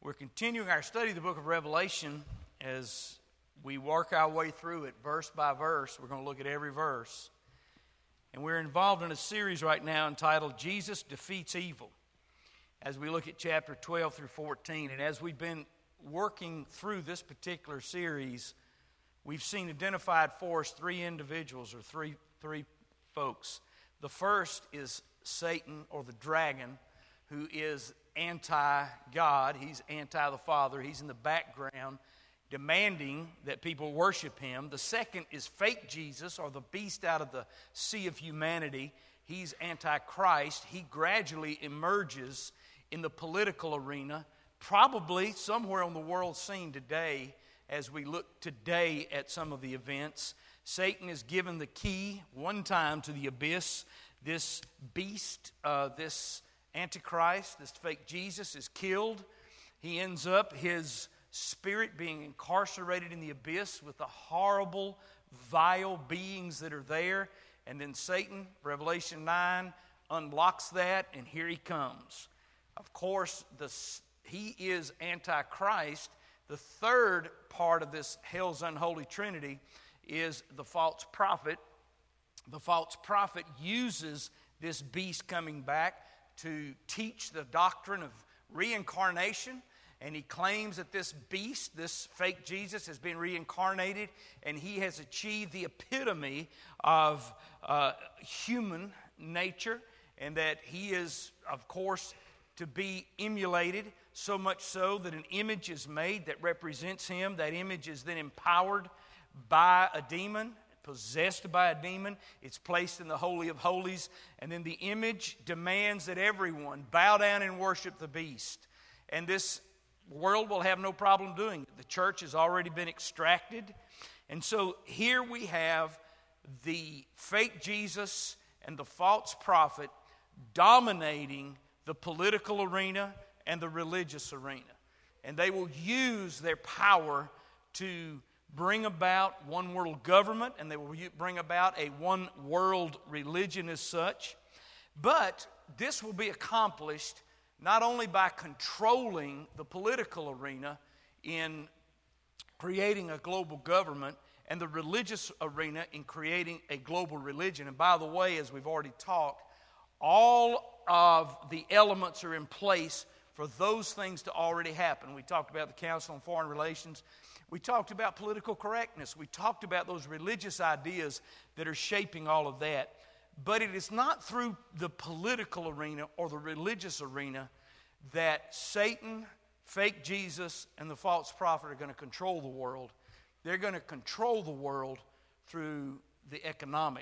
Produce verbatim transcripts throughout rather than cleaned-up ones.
We're continuing our study of the book of Revelation. As we work our way through it verse by verse, we're going to look at every verse. And we're involved in a series right now entitled Jesus Defeats Evil, as we look at chapter twelve through fourteen. And as we've been working through this particular series, we've seen identified for us three individuals or three, three folks. The first is Satan, or the dragon, who is anti-God. He's anti the Father. He's in the background demanding that people worship him. The second is fake Jesus, or the beast out of the sea of humanity. He's anti-Christ. He gradually emerges in the political arena, probably somewhere on the world scene today. As we look today at some of the events, Satan is given the key one time to the abyss. This beast, uh, this Antichrist, this fake Jesus, is killed. He ends up, his spirit being incarcerated in the abyss with the horrible, vile beings that are there. And then Satan, Revelation nine, unlocks that, and here he comes. Of course, the, he is Antichrist. The third part of this hell's unholy trinity is the false prophet. The false prophet uses this beast coming back to teach the doctrine of reincarnation. And he claims that this beast, this fake Jesus, has been reincarnated, and he has achieved the epitome of uh, human nature, and that he is, of course, to be emulated, so much so that an image is made that represents him. That image is then empowered by a demon, possessed by a demon. It's placed in the Holy of Holies, and then the image demands that everyone bow down and worship the beast. And this world will have no problem doing it. The church has already been extracted. And so here we have the fake Jesus and the false prophet dominating the political arena and the religious arena. And they will use their power to bring about one world government, and they will bring about a one world religion as such. But this will be accomplished not only by controlling the political arena in creating a global government, and the religious arena in creating a global religion. And by the way, as we've already talked, all of the elements are in place for those things to already happen. We talked about the Council on Foreign Relations. We talked about political correctness. We talked about those religious ideas that are shaping all of that. But it is not through the political arena or the religious arena that Satan, fake Jesus, and the false prophet are going to control the world. They're going to control the world through the economic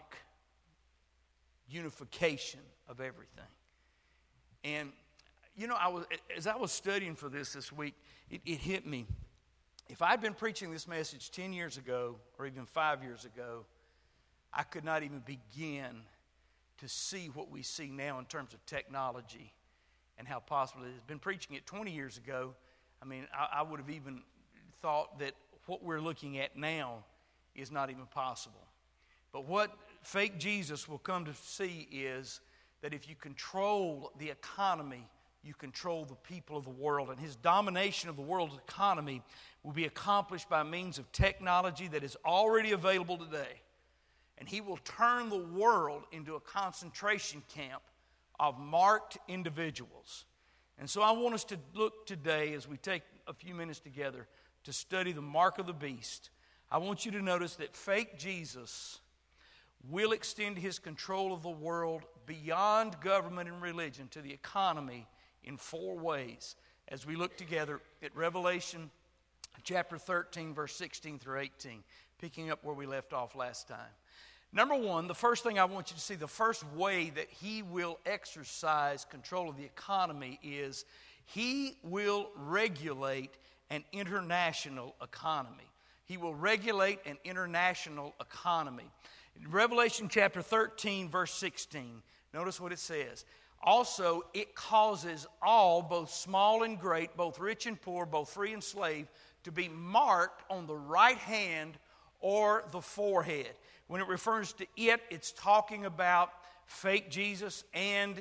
unification of everything. And, you know, I was, as I was studying for this this week, it, it hit me. If I'd been preaching this message ten years ago, or even five years ago, I could not even begin to see what we see now in terms of technology and how possible it is. Been preaching it twenty years ago. I mean, I, I would have even thought that what we're looking at now is not even possible. But what fake Jesus will come to see is that if you control the economy, you control the people of the world. And his domination of the world's economy will be accomplished by means of technology that is already available today. And he will turn the world into a concentration camp of marked individuals. And so I want us to look today, as we take a few minutes together, to study the mark of the beast. I want you to notice that fake Jesus will extend his control of the world beyond government and religion to the economy in four ways, as we look together at Revelation chapter thirteen, verse sixteen through eighteen, picking up where we left off last time. Number one, the first thing I want you to see, the first way that he will exercise control of the economy is he will regulate an international economy. He will regulate an international economy. In Revelation chapter thirteen, verse sixteen, notice what it says. Also, it causes all, both small and great, both rich and poor, both free and slave, to be marked on the right hand or the forehead. When it refers to it, it's talking about fake Jesus and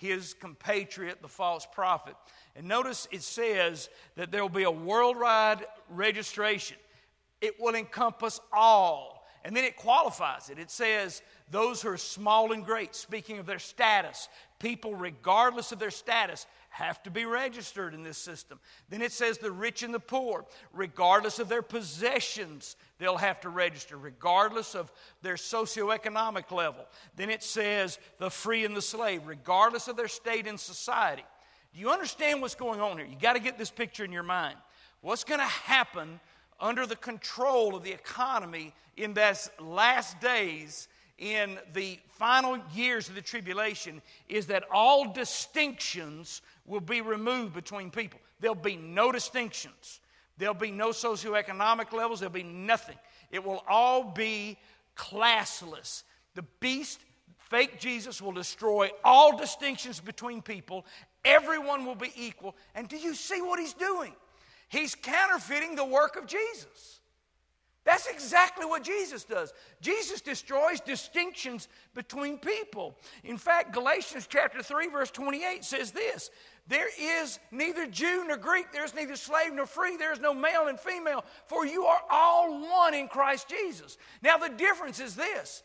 his compatriot, the false prophet. And notice it says that there will be a worldwide registration. It will encompass all. And then it qualifies it. It says those who are small and great, speaking of their status, people regardless of their status have to be registered in this system. Then it says the rich and the poor, regardless of their possessions, they'll have to register, regardless of their socioeconomic level. Then it says the free and the slave, regardless of their state in society. Do you understand what's going on here? You got to get this picture in your mind. What's going to happen under the control of the economy in those last days, in the final years of the tribulation, is that all distinctions will be removed between people. There'll be no distinctions. There'll be no socioeconomic levels. There'll be nothing. It will all be classless. The beast, fake Jesus, will destroy all distinctions between people. Everyone will be equal. And do you see what he's doing? He's counterfeiting the work of Jesus. That's exactly what Jesus does. Jesus destroys distinctions between people. In fact, Galatians chapter three, verse twenty-eight says this: there is neither Jew nor Greek, there is neither slave nor free, there is no male and female, for you are all one in Christ Jesus. Now the difference is this: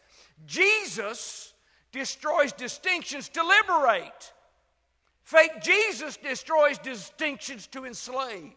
Jesus destroys distinctions to liberate. Fake Jesus destroys distinctions to enslave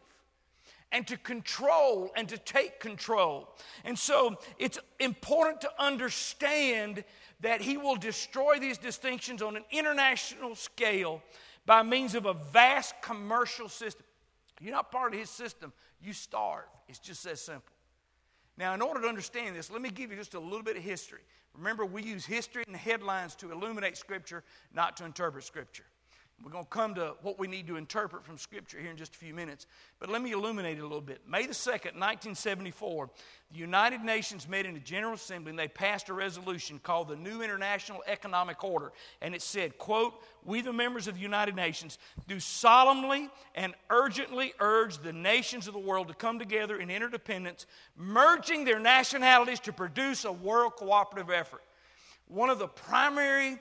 and to control and to take control. And so it's important to understand that he will destroy these distinctions on an international scale by means of a vast commercial system. You're not part of his system, you starve. It's just that simple. Now, in order to understand this, let me give you just a little bit of history. Remember, we use history and headlines to illuminate Scripture, not to interpret Scripture. We're going to come to what we need to interpret from Scripture here in just a few minutes. But let me illuminate it a little bit. May the second, nineteen seventy-four, the United Nations met in a General Assembly and they passed a resolution called the New International Economic Order. And it said, quote, "We, the members of the United Nations, do solemnly and urgently urge the nations of the world to come together in interdependence, merging their nationalities to produce a world cooperative effort." One of the primary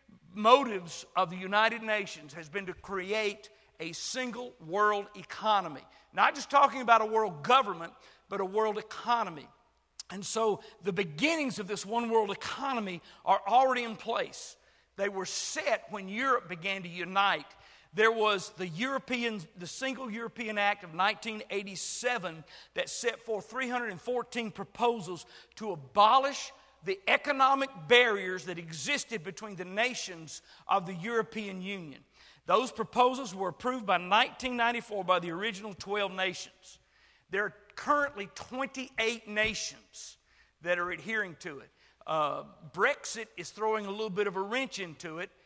motives of the United Nations has been to create a single world economy. Not just talking about a world government, but a world economy. And so the beginnings of this one world economy are already in place. They were set when Europe began to unite. There was the European, the Single European Act of nineteen eighty-seven that set forth three hundred fourteen proposals to abolish the economic barriers that existed between the nations of the European Union. Those proposals were approved by nineteen ninety-four by the original twelve nations. There are currently twenty-eight nations that are adhering to it. Uh, Brexit is throwing a little bit of a wrench into it,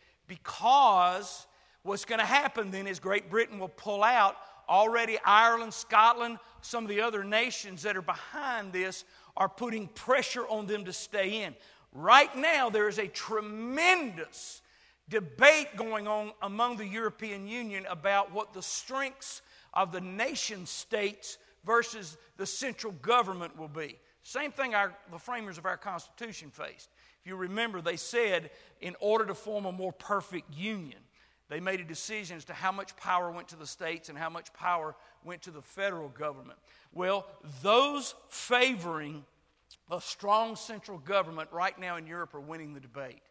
because what's going to happen then is Great Britain will pull out. Already Ireland, Scotland, some of the other nations that are behind this are putting pressure on them to stay in. Right now, there is a tremendous debate going on among the European Union about what the strengths of the nation states versus the central government will be. Same thing our, the framers of our Constitution faced. If you remember, they said in order to form a more perfect union, they made a decision as to how much power went to the states and how much power went to the federal government. Well, those favoring a strong central government right now in Europe are winning the debate.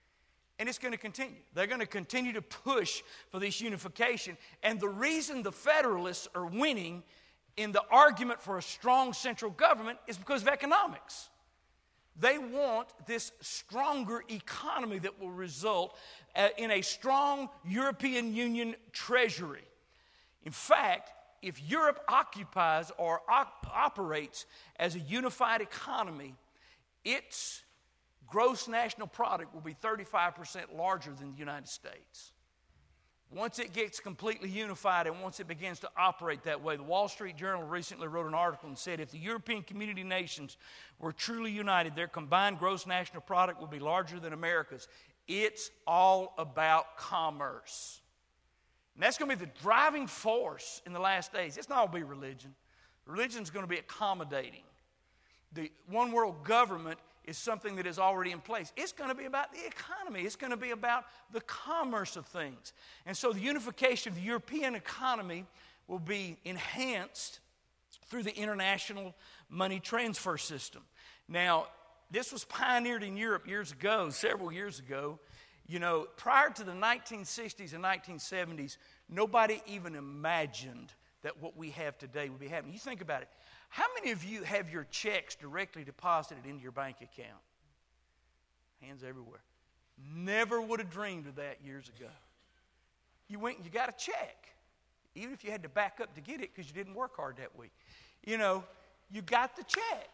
And it's going to continue. They're going to continue to push for this unification. And the reason the Federalists are winning in the argument for a strong central government is because of economics. They want this stronger economy that will result in a strong European Union treasury. In fact, if Europe occupies or op- operates as a unified economy, its gross national product will be thirty-five percent larger than the United States. Once it gets completely unified and once it begins to operate that way, the Wall Street Journal recently wrote an article and said if the European community nations were truly united, their combined gross national product would be larger than America's. It's all about commerce. And that's going to be the driving force in the last days. It's not going to be religion. Religion is going to be accommodating. The one world government is something that is already in place. It's going to be about the economy. It's going to be about the commerce of things. And so the unification of the European economy will be enhanced through the international money transfer system. Now, this was pioneered in Europe years ago, several years ago. You know, prior to the nineteen sixties and nineteen seventies, nobody even imagined that what we have today would be happening. You think about it. How many of you have your checks directly deposited into your bank account? Hands everywhere. Never would have dreamed of that years ago. You went and you got a check, even if you had to back up to get it because you didn't work hard that week. You know, you got the check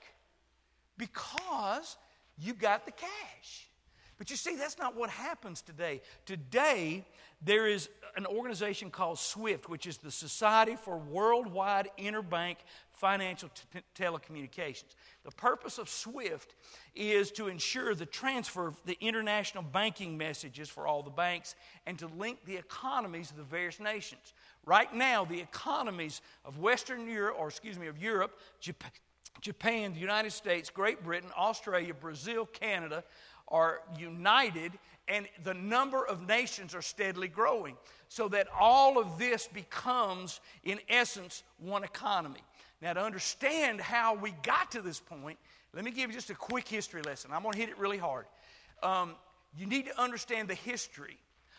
because you got the cash. But you see, that's not what happens today. Today, there is an organization called SWIFT, which is the Society for Worldwide Interbank Financial T- Telecommunications. The purpose of SWIFT is to ensure the transfer of the international banking messages for all the banks and to link the economies of the various nations. Right now, the economies of Western Europe, or excuse me, of Europe, Japan, Japan, the United States, Great Britain, Australia, Brazil, Canada, are united, and the number of nations are steadily growing, so that all of this becomes, in essence, one economy. Now, to understand how we got to this point, let me give you just a quick history lesson. I'm going to hit it really hard. Um, you need to understand the history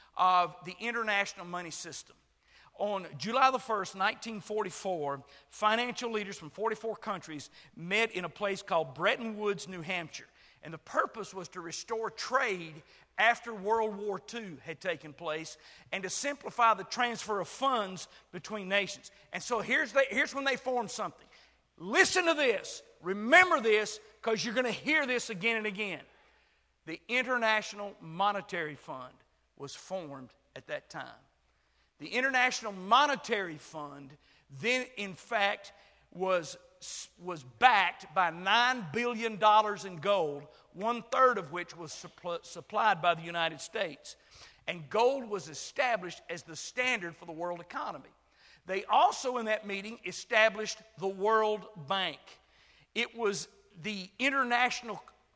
of the international money system. On July the first, nineteen forty-four, financial leaders from forty-four countries met in a place called Bretton Woods, New Hampshire. And the purpose was to restore trade after World War Two had taken place and to simplify the transfer of funds between nations. And so here's, the, here's when they formed something. Listen to this. Remember this, because you're going to hear this again and again. The International Monetary Fund was formed at that time. The International Monetary Fund then, in fact, was was backed by nine billion dollars in gold, one-third of which was suppl- supplied by the United States. And gold was established as the standard for the world economy. They also, in that meeting, established the World Bank. It was the international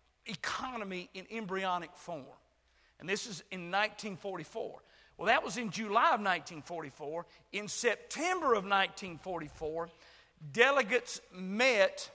economy in embryonic form. And this is in nineteen forty-four. Well, that was in July of nineteen forty-four. In September of nineteen forty-four, delegates met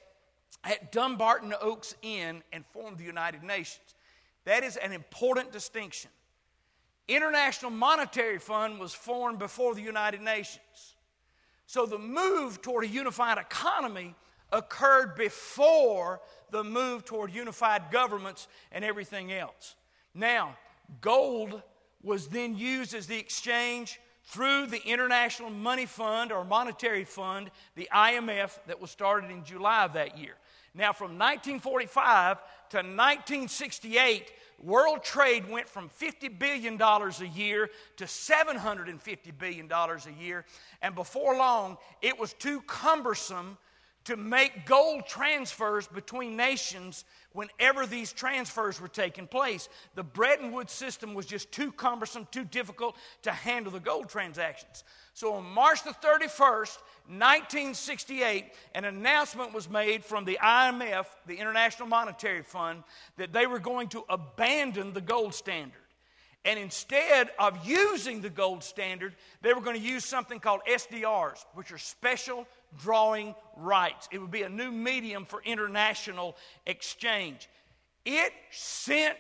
at Dumbarton Oaks Inn and formed the United Nations. That is an important distinction. International Monetary Fund was formed before the United Nations. So the move toward a unified economy occurred before the move toward unified governments and everything else. Now, gold was then used as the exchange through the International Money Fund or Monetary Fund, the I M F, that was started in July of that year. Now, from nineteen forty-five to nineteen sixty-eight, world trade went from fifty billion dollars a year to seven hundred fifty billion dollars a year. And before long, it was too cumbersome to make gold transfers between nations whenever these transfers were taking place. The Bretton Woods system was just too cumbersome, too difficult to handle the gold transactions. So on March the thirty-first, nineteen sixty-eight, an announcement was made from the I M F, the International Monetary Fund, that they were going to abandon the gold standard. And instead of using the gold standard, they were going to use something called S D Rs, which are special drawing rights. It would be a new medium for international exchange. It sent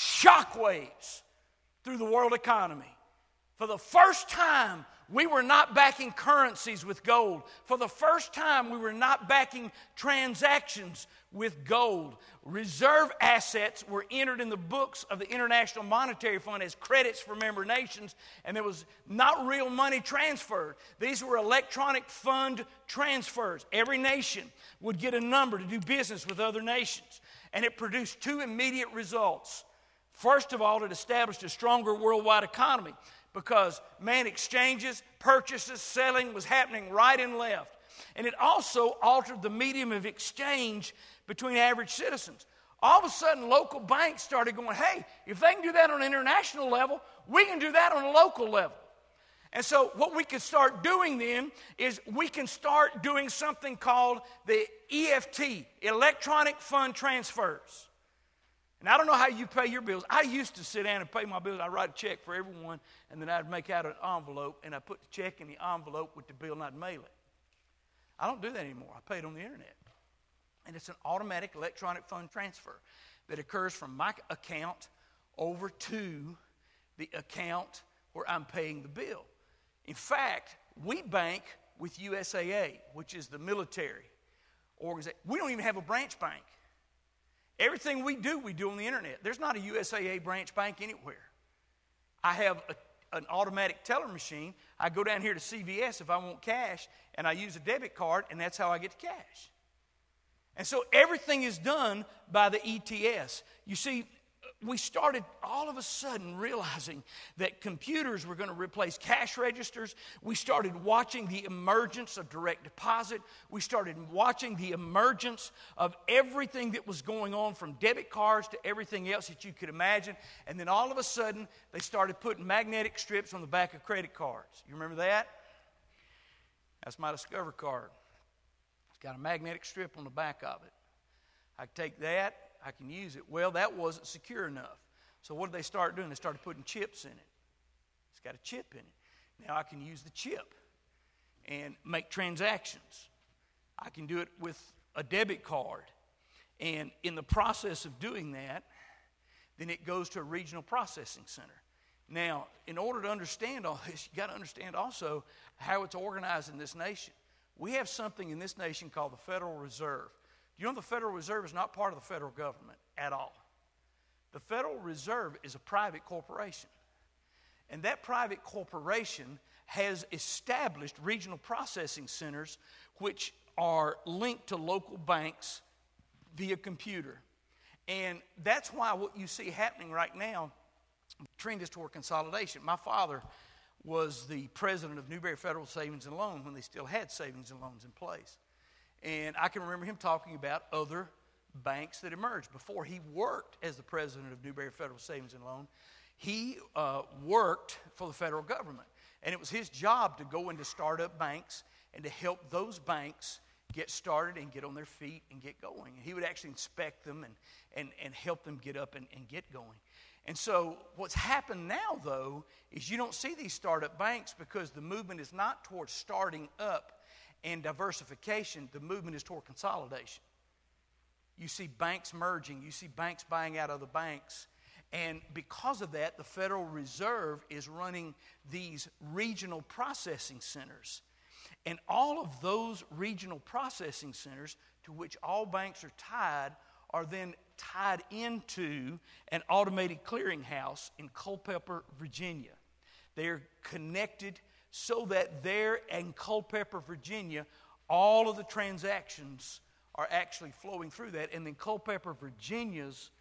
shockwaves through the world economy. For the first time, we were not backing currencies with gold. For the first time, we were not backing transactions with gold. Reserve assets were entered in the books of the International Monetary Fund as credits for member nations, and there was not real money transferred. These were electronic fund transfers. Every nation would get a number to do business with other nations, and it produced two immediate results. First of all, it established a stronger worldwide economy, because, man, exchanges, purchases, selling was happening right and left. And it also altered the medium of exchange between average citizens. All of a sudden, local banks started going, hey, if they can do that on an international level, we can do that on a local level. And so what we can start doing then is we can start doing something called the E F T, electronic fund transfers. And I don't know how you pay your bills. I used to sit down and pay my bills. I'd write a check for everyone, and then I'd make out an envelope, and I'd put the check in the envelope with the bill, and I'd mail it. I don't do that anymore. I pay it on the internet. And it's an automatic electronic fund transfer that occurs from my account over to the account where I'm paying the bill. In fact, we bank with U S A A, which is the military organization. We don't even have a branch bank. Everything we do, we do on the internet. There's not a U S A A branch bank anywhere. I have a, an automatic teller machine. I go down here to C V S if I want cash, and I use a debit card, and that's how I get the cash. And so everything is done by the E T S. You see, we started all of a sudden realizing that computers were going to replace cash registers. We started watching the emergence of direct deposit. We started watching the emergence of everything that was going on, from debit cards to everything else that you could imagine. And then all of a sudden, they started putting magnetic strips on the back of credit cards. You remember that? That's my Discover card. It's got a magnetic strip on the back of it. I take that. I can use it. Well, that wasn't secure enough. So what did they start doing? They started putting chips in it. It's got a chip in it. Now I can use the chip and make transactions. I can do it with a debit card. And in the process of doing that, then it goes to a regional processing center. Now, in order to understand all this, you got to understand also how it's organized in this nation. We have something in this nation called the Federal Reserve. You know, the Federal Reserve is not part of the federal government at all. The Federal Reserve is a private corporation. And that private corporation has established regional processing centers which are linked to local banks via computer. And that's why what you see happening right now, the trend is toward consolidation. My father was the president of Newberry Federal Savings and Loan when they still had savings and loans in place. And I can remember him talking about other banks that emerged. Before he worked as the president of Newberry Federal Savings and Loan, he uh, worked for the federal government. And it was his job to go into startup banks and to help those banks get started and get on their feet and get going. And he would actually inspect them and, and, and help them get up and, and get going. And so what's happened now, though, is you don't see these startup banks because the movement is not towards starting up and diversification. The movement is toward consolidation. You see banks merging. You see banks buying out other banks. And because of that, the Federal Reserve is running these regional processing centers. And all of those regional processing centers to which all banks are tied are then tied into an automated clearinghouse in Culpeper, Virginia. They are connected so that there in Culpeper, Virginia, all of the transactions are actually flowing through that. And then Culpeper, Virginia's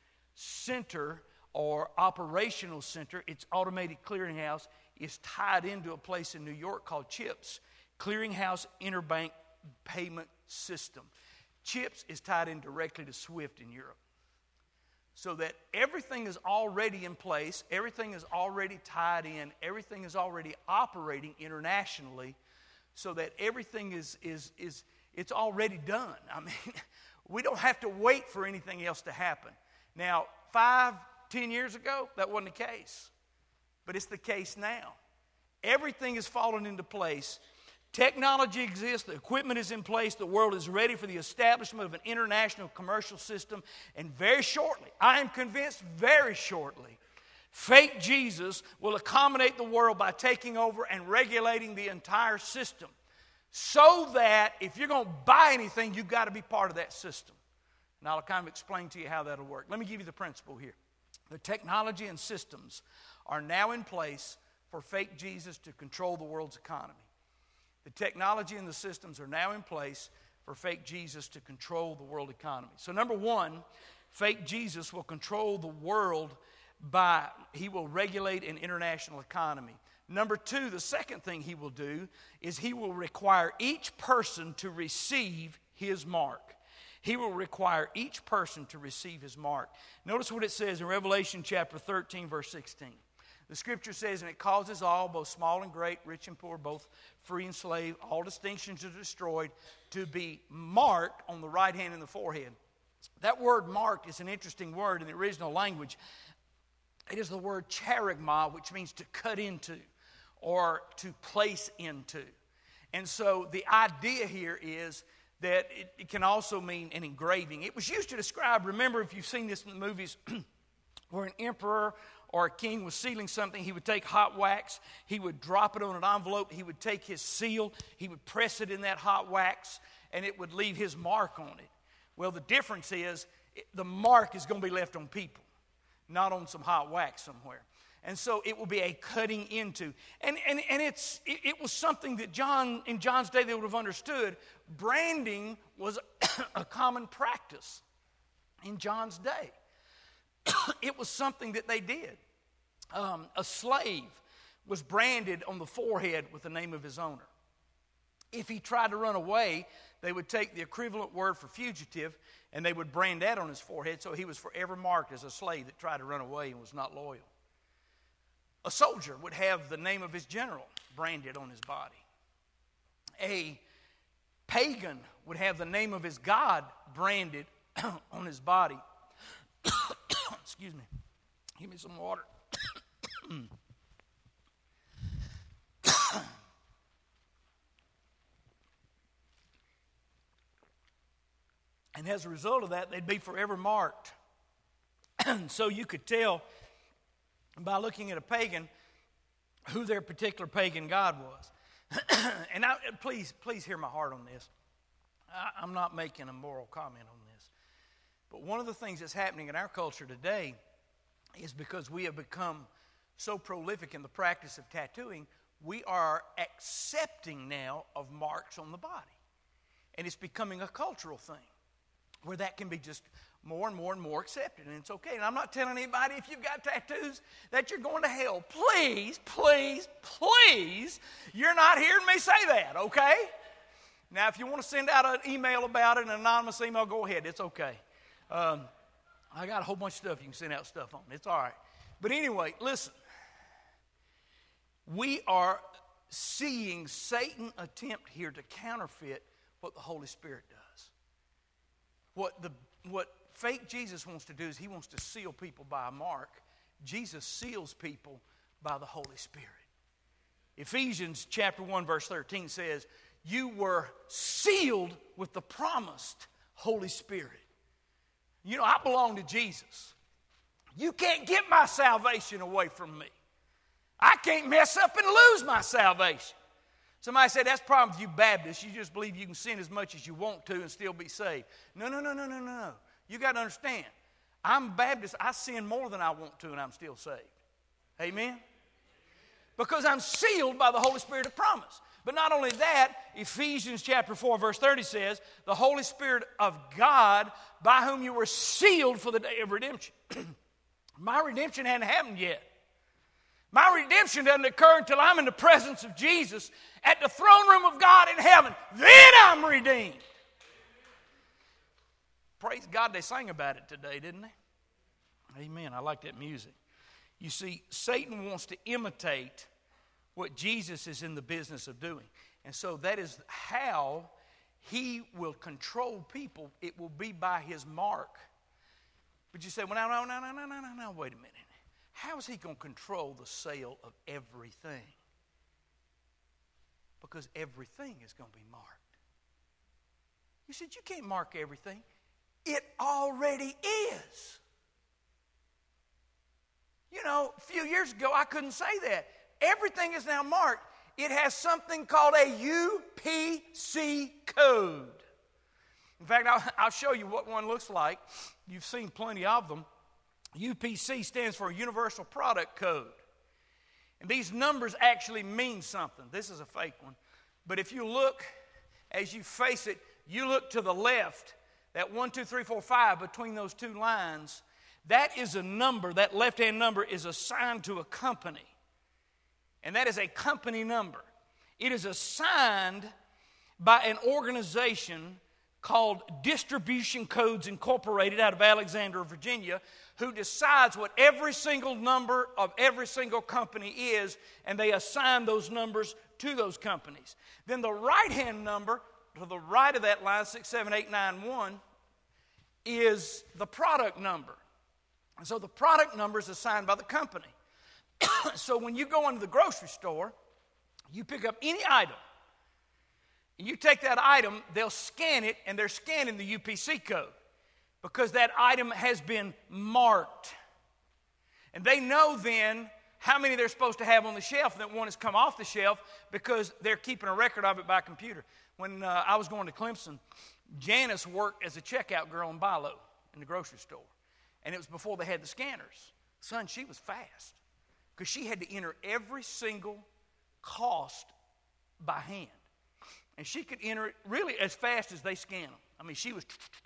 center or operational center, its automated clearinghouse, is tied into a place in New York called CHIPS, Clearinghouse Interbank Payment System. CHIPS is tied in directly to SWIFT in Europe. So that everything is already in place, everything is already tied in, everything is already operating internationally, so that everything is, is, is it's already done. I mean, we don't have to wait for anything else to happen. Now, five, ten years ago, that wasn't the case. But it's the case now. Everything is falling into place. Technology exists, the equipment is in place, the world is ready for the establishment of an international commercial system, and very shortly, I am convinced very shortly, fake Jesus will accommodate the world by taking over and regulating the entire system, so that if you're going to buy anything, you've got to be part of that system. And I'll kind of explain to you how that'll work. Let me give you the principle here. The technology and systems are now in place for fake Jesus to control the world's economy. The technology and the systems are now in place for fake Jesus to control the world economy. So number one, fake Jesus will control the world by, he will regulate an international economy. Number two, the second thing he will do is he will require each person to receive his mark. He will require each person to receive his mark. Notice what it says in Revelation chapter thirteen, verse sixteen. The scripture says, and it causes all, both small and great, rich and poor, both free and slave, all distinctions are destroyed, to be marked on the right hand and the forehead. That word marked is an interesting word in the original language. It is the word charagma, which means to cut into or to place into. And so the idea here is that it, it can also mean an engraving. It was used to describe, remember if you've seen this in the movies, where an emperor or a king was sealing something, he would take hot wax, he would drop it on an envelope, he would take his seal, he would press it in that hot wax, and it would leave his mark on it. Well, the difference is the mark is going to be left on people, not on some hot wax somewhere. And so it will be a cutting into. And, and, and it's, it, it was something that John, in John's day, they would have understood. Branding was a common practice in John's day. It was something that they did. Um, a slave was branded on the forehead with the name of his owner. If he tried to run away, they would take the equivalent word for fugitive and they would brand that on his forehead, so he was forever marked as a slave that tried to run away and was not loyal. A soldier would have the name of his general branded on his body. A pagan would have the name of his god branded on his body. Excuse me. Give me some water. And as a result of that, they'd be forever marked. So you could tell by looking at a pagan who their particular pagan god was. And I, please, please hear my heart on this. I, I'm not making a moral comment on this. But one of the things that's happening in our culture today is because we have become so prolific in the practice of tattooing, we are accepting now of marks on the body. And it's becoming a cultural thing where that can be just more and more and more accepted, and it's okay. And I'm not telling anybody if you've got tattoos that you're going to hell. Please, please, please, you're not hearing me say that, okay? Now, if you want to send out an email about it, an anonymous email, go ahead. It's okay. Um, I got a whole bunch of stuff you can send out stuff on. It's all right. But anyway, listen. We are seeing Satan attempt here to counterfeit what the Holy Spirit does. What the what fake Jesus wants to do is he wants to seal people by a mark. Jesus seals people by the Holy Spirit. Ephesians chapter one verse thirteen says, you were sealed with the promised Holy Spirit. You know, I belong to Jesus. You can't get my salvation away from me. I can't mess up and lose my salvation. Somebody said, that's the problem with you Baptists. You just believe you can sin as much as you want to and still be saved. No, no, no, no, no, no. You got to understand. I'm Baptist. I sin more than I want to and I'm still saved. Amen? Because I'm sealed by the Holy Spirit of promise. But not only that, Ephesians chapter four verse thirty says, the Holy Spirit of God by whom you were sealed for the day of redemption. My redemption hadn't happened yet. My redemption doesn't occur until I'm in the presence of Jesus at the throne room of God in heaven. Then I'm redeemed. Praise God, they sang about it today, didn't they? Amen. I like that music. You see, Satan wants to imitate what Jesus is in the business of doing. And so that is how he will control people. It will be by his mark. But you say, well, no, no, no, no, no, no, no, no, wait a minute. How is he going to control the sale of everything? Because everything is going to be marked. You said, you can't mark everything. It already is. You know, a few years ago, I couldn't say that. Everything is now marked. It has something called a U P C code. In fact, I'll, I'll show you what one looks like. You've seen plenty of them. U P C stands for Universal Product Code. And these numbers actually mean something. This is a fake one. But if you look, as you face it, you look to the left, that one, two, three, four, five between those two lines, that is a number, that left-hand number is assigned to a company. And that is a company number. It is assigned by an organization called Distribution Codes Incorporated out of Alexandria, Virginia, who decides what every single number of every single company is, and they assign those numbers to those companies. Then the right-hand number, to the right of that line, six seven eight nine one, is the product number. And so the product number is assigned by the company. So when you go into the grocery store, you pick up any item, and you take that item, they'll scan it, and they're scanning the U P C code because that item has been marked. And they know then how many they're supposed to have on the shelf, and that one has come off the shelf because they're keeping a record of it by computer. When uh, I was going to Clemson, Janice worked as a checkout girl in Bilo in the grocery store. And it was before they had the scanners. Son, she was fast because she had to enter every single cost by hand. And she could enter it really as fast as they scan them. I mean, she was,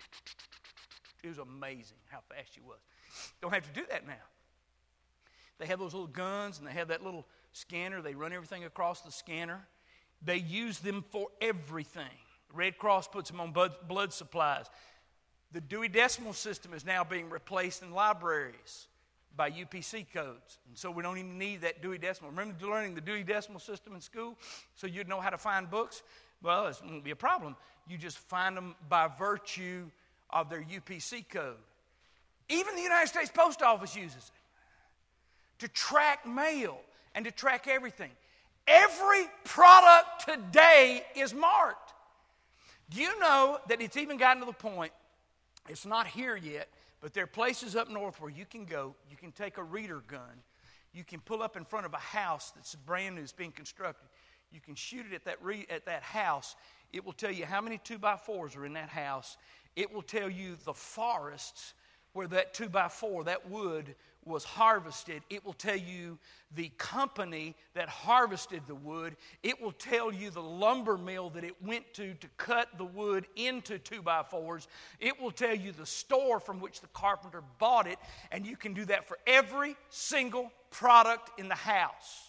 it was amazing how fast she was. Don't have to do that now. They have those little guns and they have that little scanner. They run everything across the scanner. They use them for everything. Red Cross puts them on blood supplies. The Dewey Decimal System is now being replaced in libraries by U P C codes. And so we don't even need that Dewey Decimal. Remember learning the Dewey Decimal System in school so you'd know how to find books? Well, it won't be a problem. You just find them by virtue of their U P C code. Even the United States Post Office uses it to track mail and to track everything. Every product today is marked. Do you know that it's even gotten to the point, it's not here yet, but there are places up north where you can go, you can take a reader gun, you can pull up in front of a house that's brand new, it's being constructed. You can shoot it at that, re, at that house. It will tell you how many two by fours are in that house. It will tell you the forests where that two by four, that wood, was harvested. It will tell you the company that harvested the wood. It will tell you the lumber mill that it went to to cut the wood into two by fours. It will tell you the store from which the carpenter bought it, and you can do that for every single product in the house.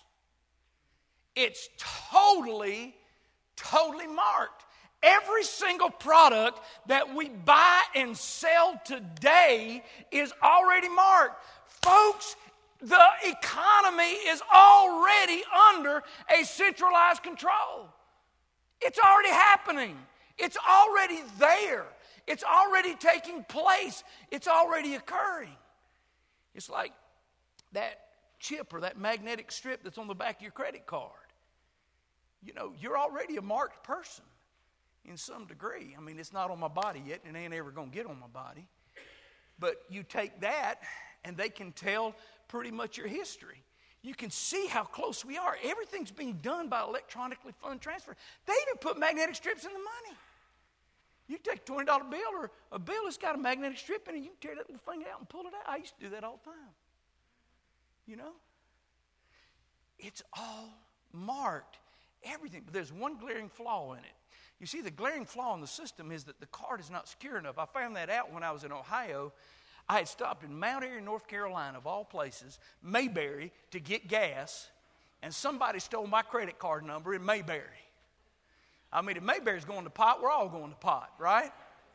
It's totally, totally marked. Every single product that we buy and sell today is already marked. Folks, the economy is already under a centralized control. It's already happening. It's already there. It's already taking place. It's already occurring. It's like that chip or that magnetic strip that's on the back of your credit card. You know, you're already a marked person in some degree. I mean, it's not on my body yet, and it ain't ever going to get on my body. But you take that, and they can tell pretty much your history. You can see how close we are. Everything's being done by electronically fund transfer. They even put magnetic strips in the money. You take a twenty dollar bill or a bill that's got a magnetic strip in it, you can tear that little thing out and pull it out. I used to do that all the time. You know? It's all marked. Everything. But there's one glaring flaw in it. You see, the glaring flaw in the system is that the card is not secure enough. I found that out when I was in Ohio. I had stopped in Mount Airy, North Carolina, of all places, Mayberry, to get gas, and somebody stole my credit card number in Mayberry. I mean, if Mayberry's going to pot, we're all going to pot, right?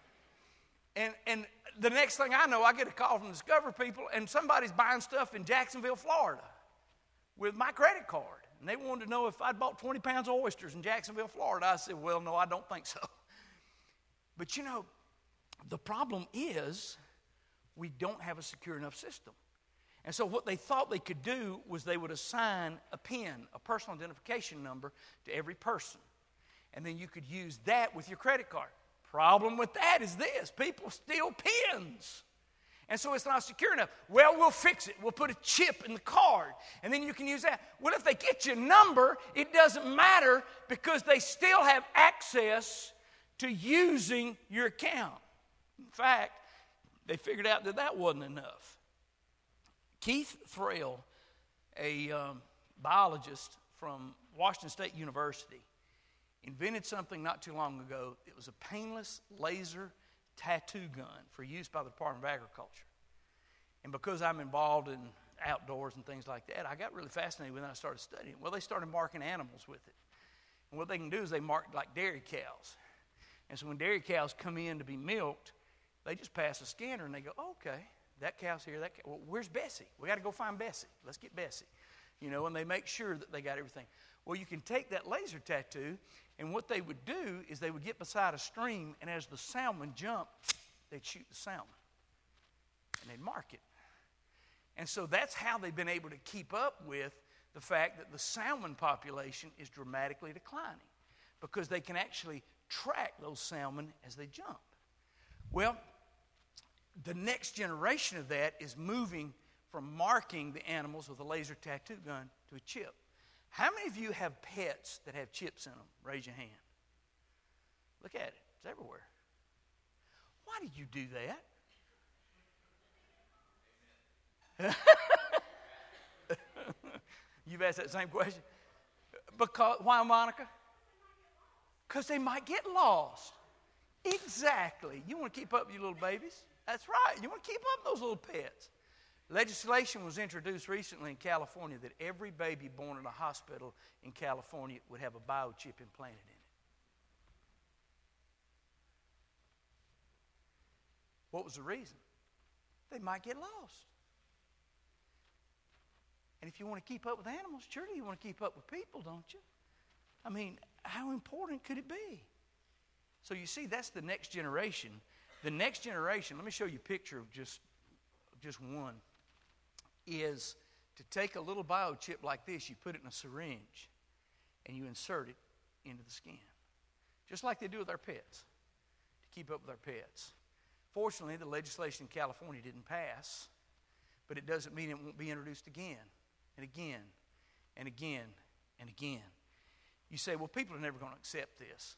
And and the next thing I know, I get a call from Discover people, and somebody's buying stuff in Jacksonville, Florida, with my credit card. And they wanted to know if I'd bought twenty pounds of oysters in Jacksonville, Florida. I said, well, no, I don't think so. But, you know, the problem is we don't have a secure enough system. And so what they thought they could do was they would assign a PIN, a personal identification number, to every person. And then you could use that with your credit card. Problem with that is this: people steal PINs. And so it's not secure enough. Well, we'll fix it. We'll put a chip in the card, and then you can use that. Well, if they get your number, it doesn't matter because they still have access to using your account. In fact, they figured out that that wasn't enough. Keith Thrale, a um, biologist from Washington State University, invented something not too long ago. It was a painless laser tattoo gun for use by the Department of Agriculture. And because I'm involved in outdoors and things like that, I got really fascinated when I started studying. Well, they started marking animals with it. And what they can do is they mark like dairy cows. And so when dairy cows come in to be milked, they just pass a scanner and they go, oh, okay, that cow's here. That cow. Well, where's Bessie? We got to go find Bessie. Let's get Bessie. You know, and they make sure that they got everything. Well, you can take that laser tattoo, and what they would do is they would get beside a stream, and as the salmon jump, they'd shoot the salmon, and they'd mark it. And so that's how they've been able to keep up with the fact that the salmon population is dramatically declining, because they can actually track those salmon as they jump. Well, the next generation of that is moving from marking the animals with a laser tattoo gun to a chip. How many of you have pets that have chips in them? Raise your hand. Look at it. It's everywhere. Why did you do that? You've asked that same question. Because, why, Monica? Because they might get lost. Exactly. You want to keep up with your little babies? That's right. You want to keep up those little pets. Legislation was introduced recently in California that every baby born in a hospital in California would have a biochip implanted in it. What was the reason? They might get lost. And if you want to keep up with animals, surely you want to keep up with people, don't you? I mean, how important could it be? So you see, that's the next generation. The next generation, let me show you a picture of just, just one, is to take a little biochip like this, you put it in a syringe, and you insert it into the skin. Just like they do with our pets, to keep up with our pets. Fortunately, the legislation in California didn't pass, but it doesn't mean it won't be introduced again, and again, and again, and again. You say, well, people are never going to accept this.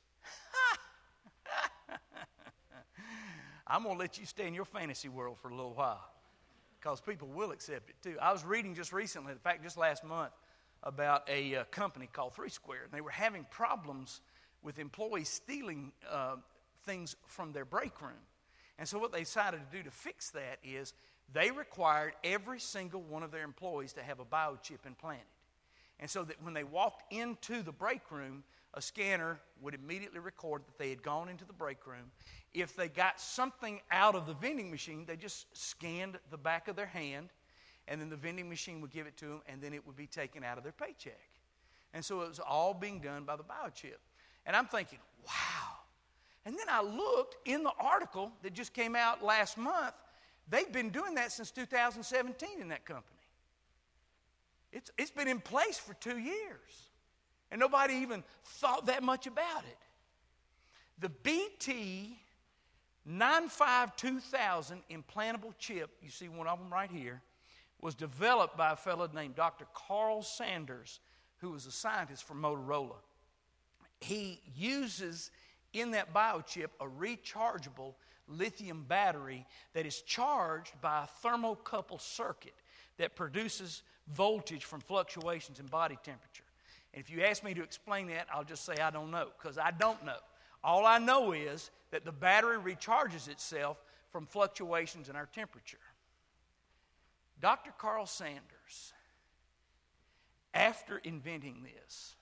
I'm going to let you stay in your fantasy world for a little while, because people will accept it too. I was reading just recently, in fact, just last month, about a uh, company called Three Square, and they were having problems with employees stealing uh, things from their break room. And so what they decided to do to fix that is they required every single one of their employees to have a biochip implanted. And so that when they walked into the break room, a scanner would immediately record that they had gone into the break room. If they got something out of the vending machine, they just scanned the back of their hand, and then the vending machine would give it to them, and then it would be taken out of their paycheck. And so it was all being done by the biochip. And I'm thinking, wow. And then I looked in the article that just came out last month. They've been doing that since two thousand seventeen in that company. It's, it's been in place for two years. And nobody even thought that much about it. The B T nine five two thousand implantable chip, you see one of them right here, was developed by a fellow named Doctor Carl Sanders, who was a scientist for Motorola. He uses in that biochip a rechargeable lithium battery that is charged by a thermocouple circuit that produces voltage from fluctuations in body temperature. And if you ask me to explain that, I'll just say I don't know, because I don't know. All I know is that the battery recharges itself from fluctuations in our temperature. Doctor Carl Sanders, after inventing this,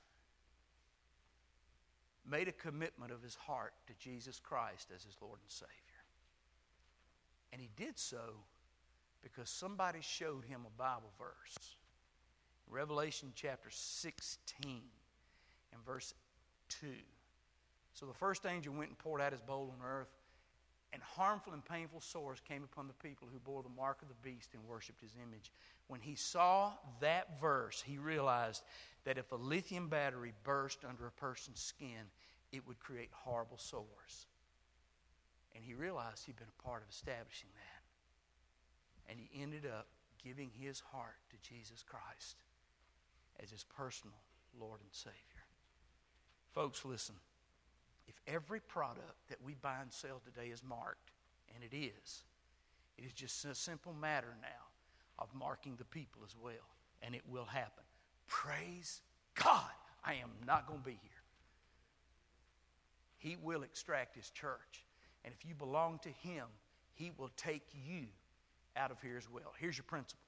made a commitment of his heart to Jesus Christ as his Lord and Savior. And he did so because somebody showed him a Bible verse. Revelation chapter sixteen and verse two. So the first angel went and poured out his bowl on earth, and harmful and painful sores came upon the people who bore the mark of the beast and worshipped his image. When he saw that verse, he realized that if a lithium battery burst under a person's skin, it would create horrible sores. And he realized he'd been a part of establishing that. And he ended up giving his heart to Jesus Christ as his personal Lord and Savior. Folks, listen. If every product that we buy and sell today is marked, and it is, it is just a simple matter now of marking the people as well. And it will happen. Praise God. I am not going to be here. He will extract his church. And if you belong to him, he will take you out of here as well. Here's your principle.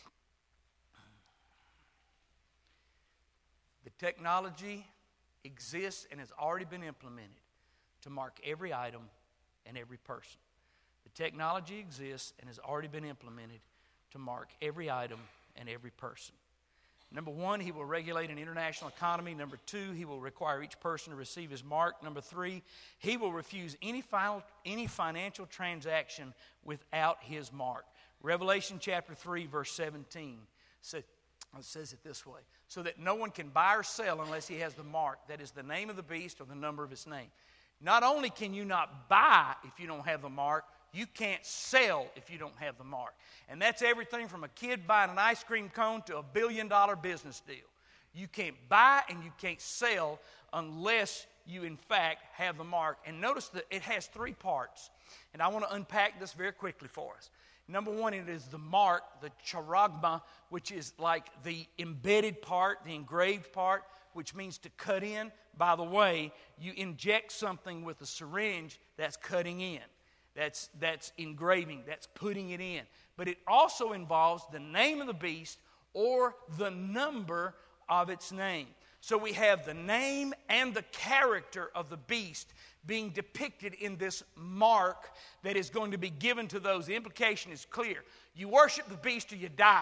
The technology exists and has already been implemented to mark every item and every person. The technology exists and has already been implemented to mark every item and every person. Number one, he will regulate an international economy. Number two, he will require each person to receive his mark. Number three, he will refuse any final, any financial transaction without his mark. Revelation chapter three, verse seventeen says, it says it this way, so that no one can buy or sell unless he has the mark, that is the name of the beast or the number of his name. Not only can you not buy if you don't have the mark, you can't sell if you don't have the mark. And that's everything from a kid buying an ice cream cone to a billion dollar business deal. You can't buy and you can't sell unless you in fact have the mark. And notice that it has three parts. And I want to unpack this very quickly for us. Number one, it is the mark, the charagma, which is like the embedded part, the engraved part, which means to cut in. By the way, you inject something with a syringe, that's cutting in. That's, that's engraving, that's putting it in. But it also involves the name of the beast or the number of its name. So we have the name and the character of the beast being depicted in this mark that is going to be given to those. The implication is clear. You worship the beast or you die.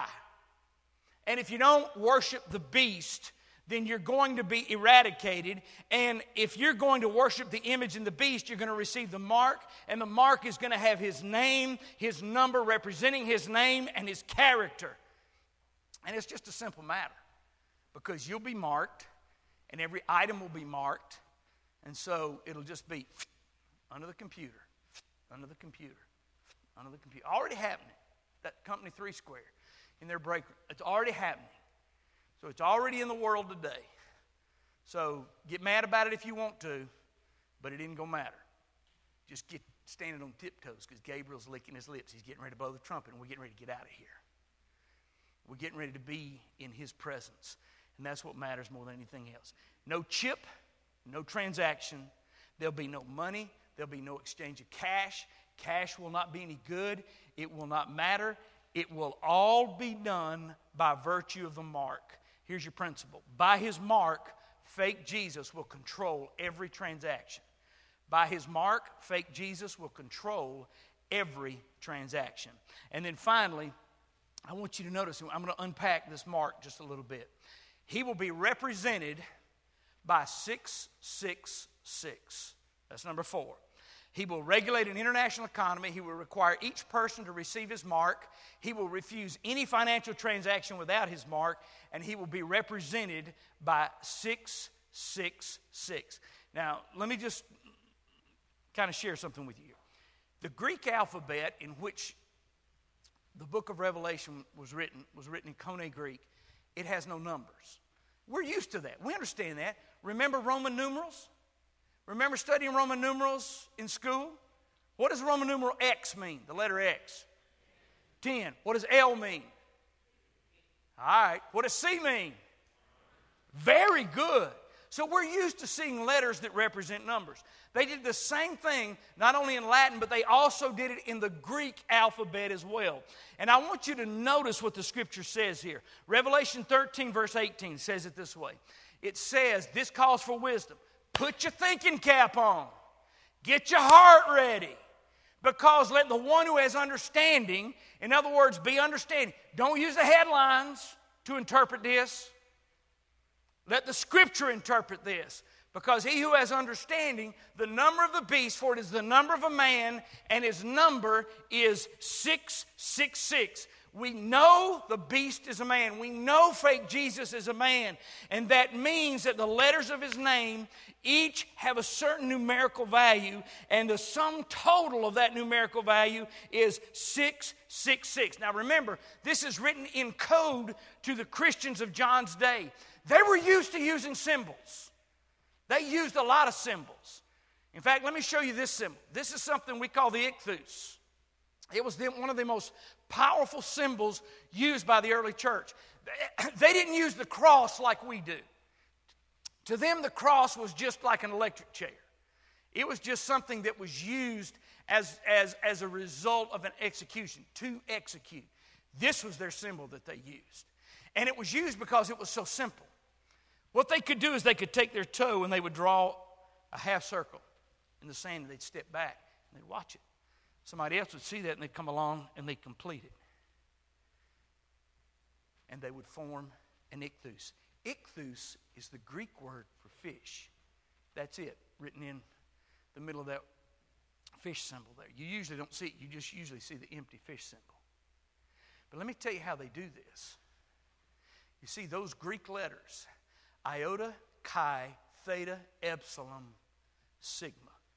And if you don't worship the beast, then you're going to be eradicated. And if you're going to worship the image and the beast, you're going to receive the mark. And the mark is going to have his name, his number representing his name and his character. And it's just a simple matter. Because you'll be marked, and every item will be marked. And so it'll just be under the computer, under the computer, under the computer. Already happening. That company Three Square in their break room. It's already happening. So it's already in the world today. So get mad about it if you want to, but it isn't going to matter. Just get standing on tiptoes because Gabriel's licking his lips. He's getting ready to blow the trumpet, and we're getting ready to get out of here. We're getting ready to be in his presence. And that's what matters more than anything else. No chip, no transaction. There'll be no money. There'll be no exchange of cash. Cash will not be any good. It will not matter. It will all be done by virtue of the mark. Here's your principle. By his mark, fake Jesus will control every transaction. By his mark, fake Jesus will control every transaction. And then finally, I want you to notice, I'm going to unpack this mark just a little bit. He will be represented by six six six. That's number four. He will regulate an international economy. He will require each person to receive his mark. He will refuse any financial transaction without his mark. And he will be represented by six six six. Now, let me just kind of share something with you. The Greek alphabet in which the book of Revelation was written was written in Koine Greek. It has no numbers. We're used to that. We understand that. Remember Roman numerals? Remember studying Roman numerals in school? What does Roman numeral X mean? The letter X. ten. What does L mean? All right. What does C mean? Very good. So we're used to seeing letters that represent numbers. They did the same thing, not only in Latin, but they also did it in the Greek alphabet as well. And I want you to notice what the Scripture says here. Revelation thirteen, verse eighteen says it this way. It says, this calls for wisdom. Put your thinking cap on. Get your heart ready. Because let the one who has understanding, in other words, be understanding. Don't use the headlines to interpret this. Let the Scripture interpret this. Because he who has understanding, the number of the beast, for it is the number of a man, and his number is six six six. We know the beast is a man. We know fake Jesus is a man. And that means that the letters of his name each have a certain numerical value. And the sum total of that numerical value is six six six. Now remember, this is written in code to the Christians of John's day. They were used to using symbols. They used a lot of symbols. In fact, let me show you this symbol. This is something we call the ichthus. It was the, one of the most powerful symbols used by the early church. They didn't use the cross like we do. To them, the cross was just like an electric chair. It was just something that was used as, as, as a result of an execution, to execute. This was their symbol that they used. And it was used because it was so simple. What they could do is they could take their toe and they would draw a half circle in the sand, and they'd step back and they'd watch it. Somebody else would see that and they'd come along and they'd complete it. And they would form and ichthus. Ichthus is the Greek word for fish. That's it, written in the middle of that fish symbol there. You usually don't see it. You just usually see the empty fish symbol. But let me tell you how they do this. You see those Greek letters, iota, chi, theta, epsilon, sigma.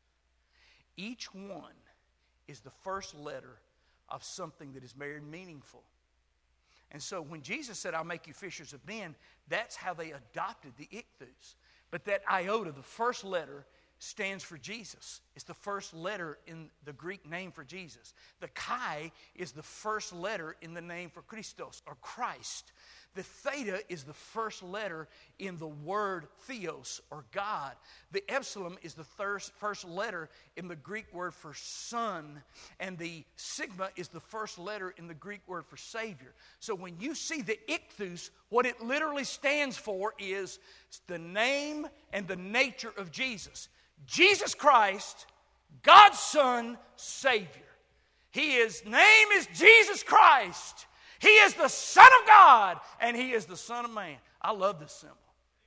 Each one is the first letter of something that is very meaningful. And so when Jesus said, I'll make you fishers of men, that's how they adopted the ichthus. But that iota, the first letter, stands for Jesus. It's the first letter in the Greek name for Jesus. The chi is the first letter in the name for Christos, or Christ. The theta is the first letter in the word theos, or God. The epsilon is the thirst, first letter in the Greek word for son. And the sigma is the first letter in the Greek word for Savior. So when you see the ichthus, what it literally stands for is the name and the nature of Jesus. Jesus Christ, God's Son, Savior. He is, name is Jesus Christ. He is the Son of God, and He is the Son of Man. I love this symbol.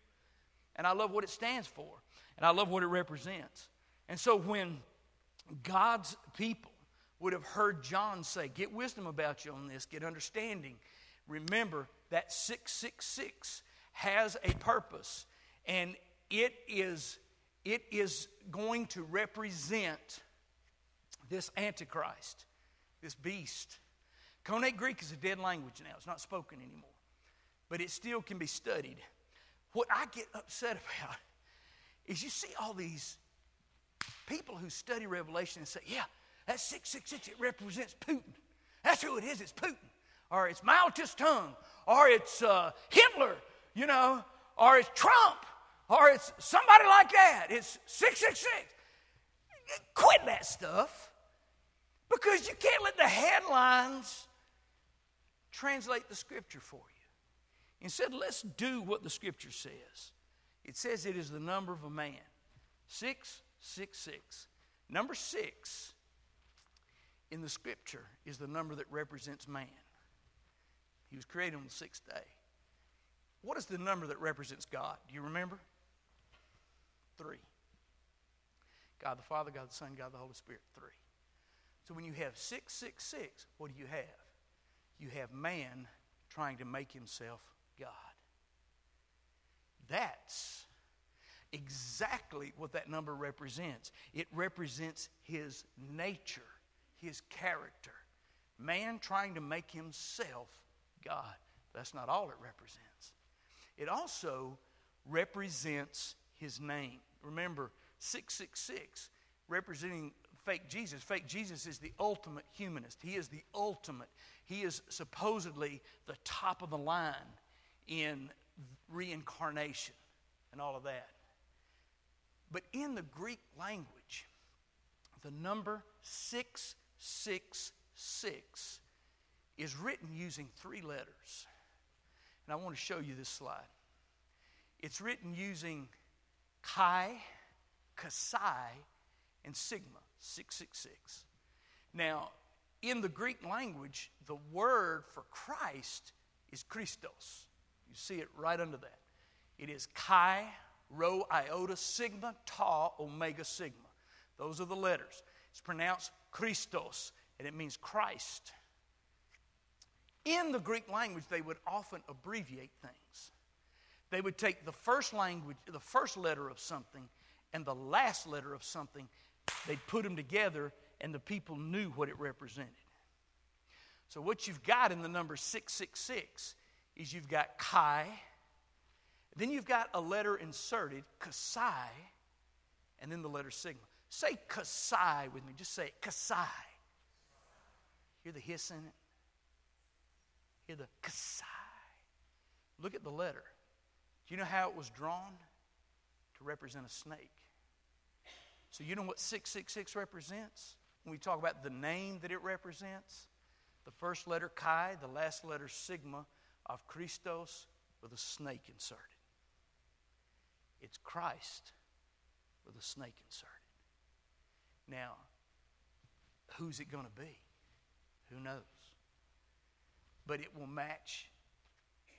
And I love what it stands for. And I love what it represents. And so when God's people would have heard John say, get wisdom about you on this, get understanding, remember that six six six has a purpose. And it is, it is going to represent this Antichrist, this beast. Koine Greek is a dead language now. It's not spoken anymore. But it still can be studied. What I get upset about is you see all these people who study Revelation and say, yeah, that's six six six, it represents Putin. That's who it is, it's Putin. Or it's Mao Zedong. Or it's uh, Hitler, you know. Or it's Trump. Or it's somebody like that. It's six six six. Quit that stuff. Because you can't let the headlines translate the Scripture for you. Instead, let's do what the Scripture says. It says it is the number of a man. six six six. Number six in the Scripture is the number that represents man. He was created on the sixth day. What is the number that represents God? Do you remember? Three. God the Father, God the Son, God the Holy Spirit. Three. So when you have six six six, what do you have? You have man trying to make himself God. That's exactly what that number represents. It represents his nature, his character. Man trying to make himself God. That's not all it represents. It also represents his name. Remember, six six six representing fake Jesus. Fake Jesus is the ultimate humanist. He is the ultimate. He is supposedly the top of the line in reincarnation and all of that. But in the Greek language, the number six six six is written using three letters. And I want to show you this slide. It's written using chi, kasai, and sigma. six six six. Now, in the Greek language, the word for Christ is Christos. You see it right under that. It is chi, rho, iota, sigma, tau, omega, sigma. Those are the letters. It's pronounced Christos, and it means Christ. In the Greek language, they would often abbreviate things. They would take the first language, the first letter of something, and the last letter of something. They'd put them together, and the people knew what it represented. So what you've got in the number six six six is you've got chi, then you've got a letter inserted, kasai, and then the letter sigma. Say kasai with me. Just say it, kasai. Hear the hiss in it? Hear the kasai. Look at the letter. Do you know how it was drawn? To represent a snake. So you know what six six six represents? When we talk about the name that it represents, the first letter chi, the last letter sigma of Christos with a snake inserted. It's Christ with a snake inserted. Now, who's it going to be? Who knows? But it will match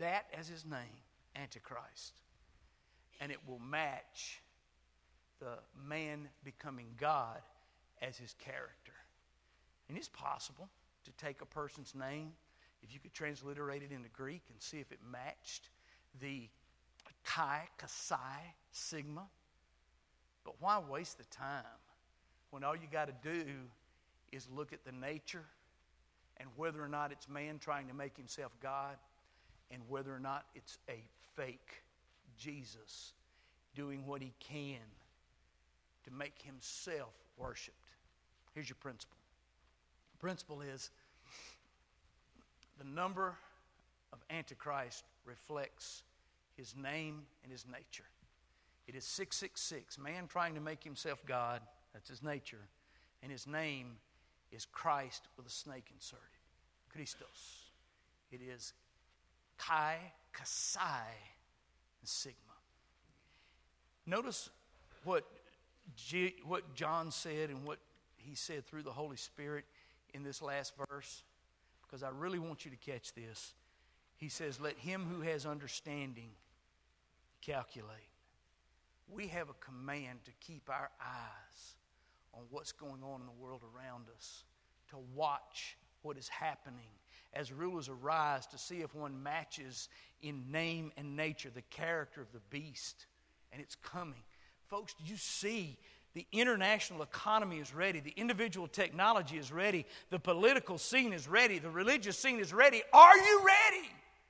that as his name, Antichrist. And it will match the man becoming God as his character. And it's possible to take a person's name, if you could transliterate it into Greek and see if it matched the Chi, Kasai, Sigma. But why waste the time when all you got to do is look at the nature and whether or not it's man trying to make himself God and whether or not it's a fake Jesus doing what he can to make himself worshipped. Here's your principle. The principle is the number of Antichrist reflects his name and his nature. It is six six six, man trying to make himself God, that's his nature, and his name is Christ with a snake inserted, Christos. It is Chi, Kasai, and Sigma. Notice what, G, what John said and what he said through the Holy Spirit in this last verse, because I really want you to catch this. He says, let him who has understanding calculate. We have a command to keep our eyes on what's going on in the world around us, to watch what is happening as rulers arise, to see if one matches in name and nature the character of the beast. And it's coming. Folks, do you see the international economy is ready, the individual technology is ready, the political scene is ready, the religious scene is ready. Are you ready?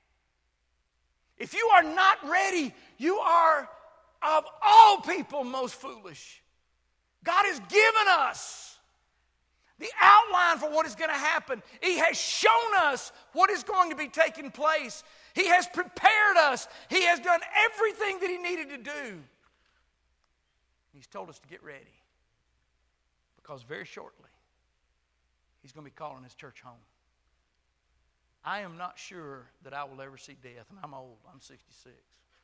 If you are not ready, you are of all people most foolish. God has given us the outline for what is going to happen. He has shown us what is going to be taking place. He has prepared us. He has done everything that he needed to do. He's told us to get ready, because very shortly he's going to be calling his church home. I am not sure that I will ever see death, and I'm old. I'm sixty-six.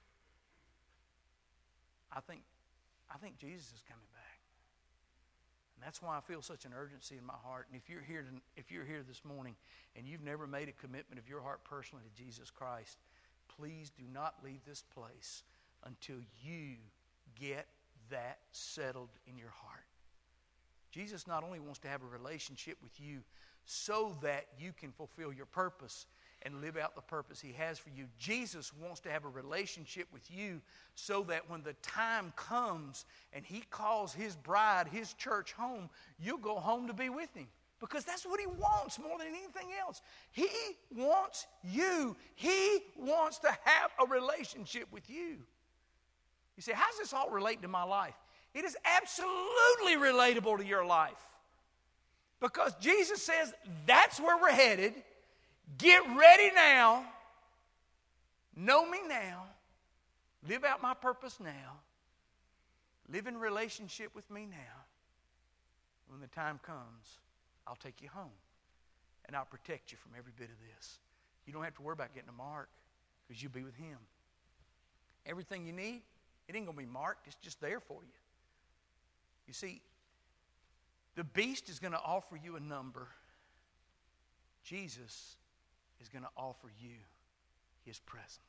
I think, I think Jesus is coming back. And that's why I feel such an urgency in my heart. And if you're here, to, if you're here this morning and you've never made a commitment of your heart personally to Jesus Christ, please do not leave this place until you get that settled in your heart. Jesus not only wants to have a relationship with you so that you can fulfill your purpose and live out the purpose he has for you. Jesus wants to have a relationship with you so that when the time comes and he calls his bride, his church home, you'll go home to be with him. Because that's what he wants more than anything else. He wants you. He wants to have a relationship with you. You say, how does this all relate to my life? It is absolutely relatable to your life. Because Jesus says that's where we're headed. Get ready now. Know me now. Live out my purpose now. Live in relationship with me now. When the time comes, I'll take you home. And I'll protect you from every bit of this. You don't have to worry about getting a mark, because you'll be with him. Everything you need, it ain't going to be marked. It's just there for you. You see, the beast is going to offer you a number. Jesus is going to offer you his presence.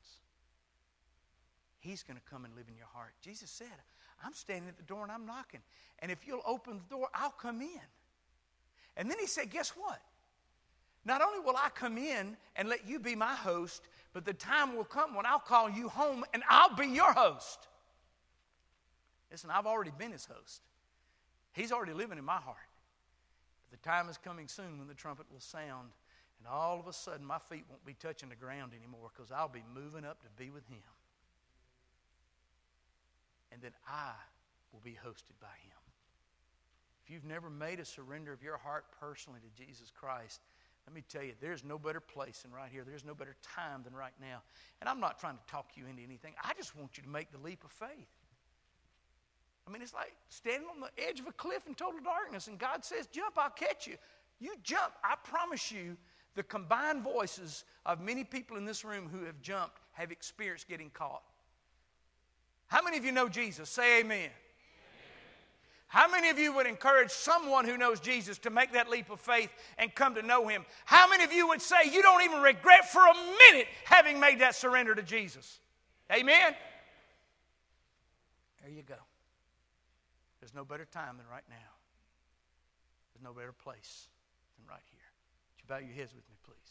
He's going to come and live in your heart. Jesus said, I'm standing at the door and I'm knocking. And if you'll open the door, I'll come in. And then he said, guess what? Not only will I come in and let you be my host, but the time will come when I'll call you home and I'll be your host. Listen, I've already been his host. He's already living in my heart. But the time is coming soon when the trumpet will sound, and all of a sudden my feet won't be touching the ground anymore, because I'll be moving up to be with him. And then I will be hosted by him. If you've never made a surrender of your heart personally to Jesus Christ, let me tell you, there's no better place than right here. There's no better time than right now. And I'm not trying to talk you into anything. I just want you to make the leap of faith. I mean, it's like standing on the edge of a cliff in total darkness, and God says, jump, I'll catch you. You jump. I promise you, the combined voices of many people in this room who have jumped have experienced getting caught. How many of you know Jesus? Say amen. Amen. How many of you would encourage someone who knows Jesus to make that leap of faith and come to know him? How many of you would say you don't even regret for a minute having made that surrender to Jesus? Amen? There you go. There's no better time than right now. There's no better place than right here. Would you bow your heads with me, please?